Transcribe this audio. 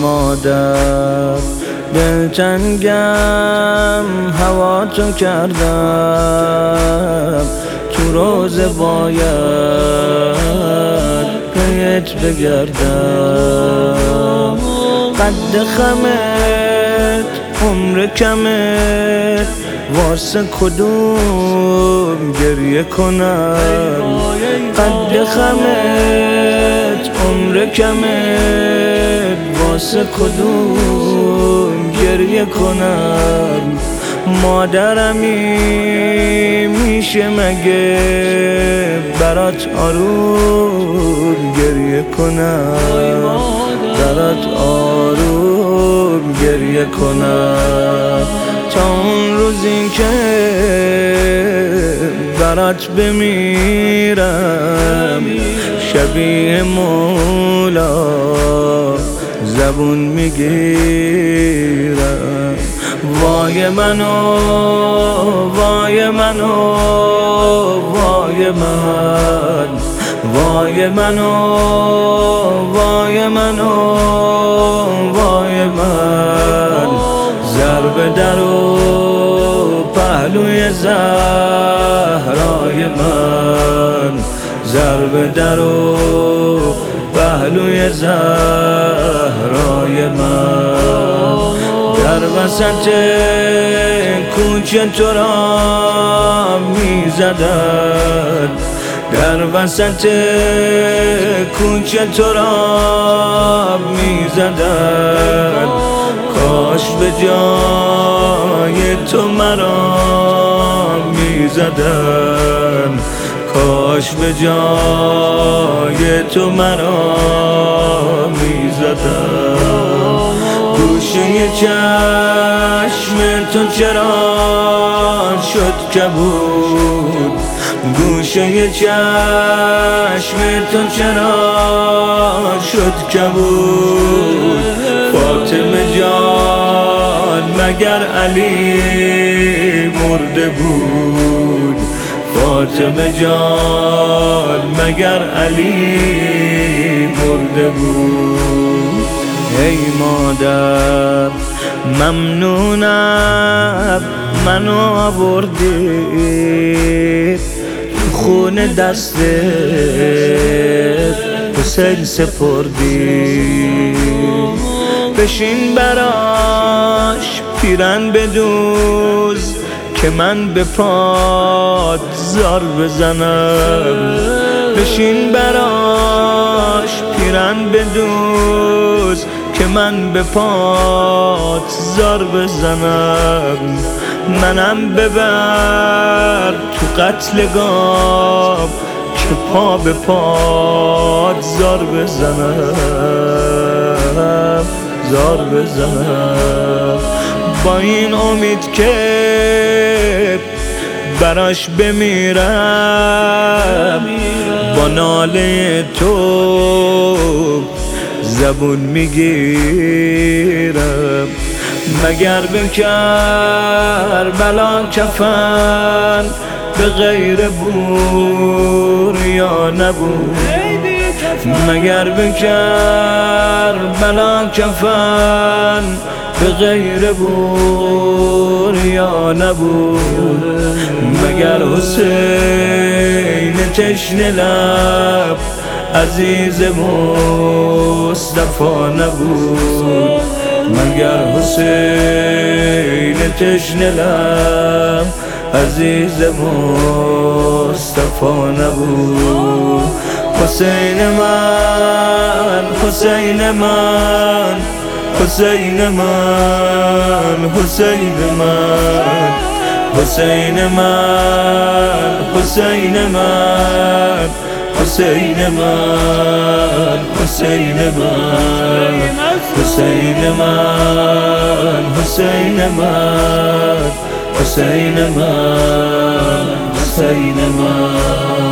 مادر دلتنگم هوا تو کردم، تو روزه باید پیت بگردم. قد خمت عمر کمت واسه کدوم گریه کنم. قد خمت عمر کمت واسه کدوم گریه کنم. مادرمی میشه مگه برات آروم گریه کنم، برات آروم گریه کنم. تا اون روزی که برات بمیرم شبیه مولا زبون میگیرم. وای منو وای منو وای من، وای منو وای منو وای من. ضرب در و پهلوی زهرای من، ضرب در و پهلوی زهرای من. در وسط کوچه تو را میزدن، در وسط کوچه تو را میزدن. کاش به جای تو مرا میزدن، کاش به جای تو مرا میزدن. گوشه چشم تو چرا شد کبود، گوشه چشم تو چرا شد کبود. فاطمه جان مگر علی مرده بود، فاطمه جان مگر علی مرده بود. ای مادر ممنونم منو آوردی، خون دست حسین سپردی. بشین براش پیرن بدوز که من به پات زار بزنم. بشین براش پیرن بدوز که من به پات زار بزنم. منم ببر تو قتلگاه که پا به پات زار بزنم، زار بزنم. با این امید که براش بمیرم، با ناله تو زبون میگیرم. مگر به کربلا کفن به غیر بور یا نبود، مگر به کربلا کفن به غیر بور یا نبود. مگر حسین تشنه لب عزیز مصطفی نبود، مگر حسین تشنه لب عزیز مصطفی نبود. حسین من حسین من حسین من حسین من حسین من حسین من حسین من حسین من حسین من حسین من حسین من حسین من.